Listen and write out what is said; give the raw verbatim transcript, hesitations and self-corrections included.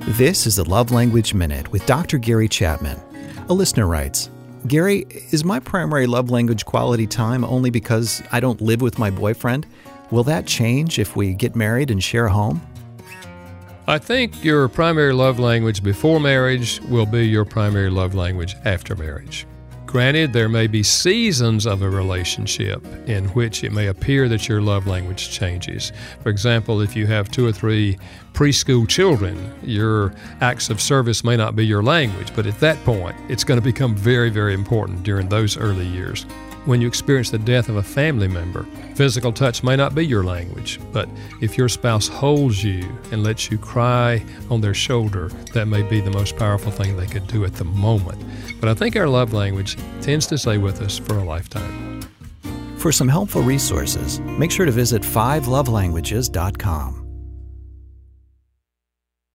This is the Love Language Minute with Doctor Gary Chapman. A listener writes, Gary, is my primary love language quality time only because I don't live with my boyfriend? Will that change if we get married and share a home? I think your primary love language before marriage will be your primary love language after marriage. Granted, there may be seasons of a relationship in which it may appear that your love language changes. For example, if you have two or three preschool children, your acts of service may not be your language, but at that point, it's going to become very, very important during those early years. When you experience the death of a family member, physical touch may not be your language, but if your spouse holds you and lets you cry on their shoulder, that may be the most powerful thing they could do at the moment. But I think our love language tends to stay with us for a lifetime. For some helpful resources, make sure to visit five love languages dot com.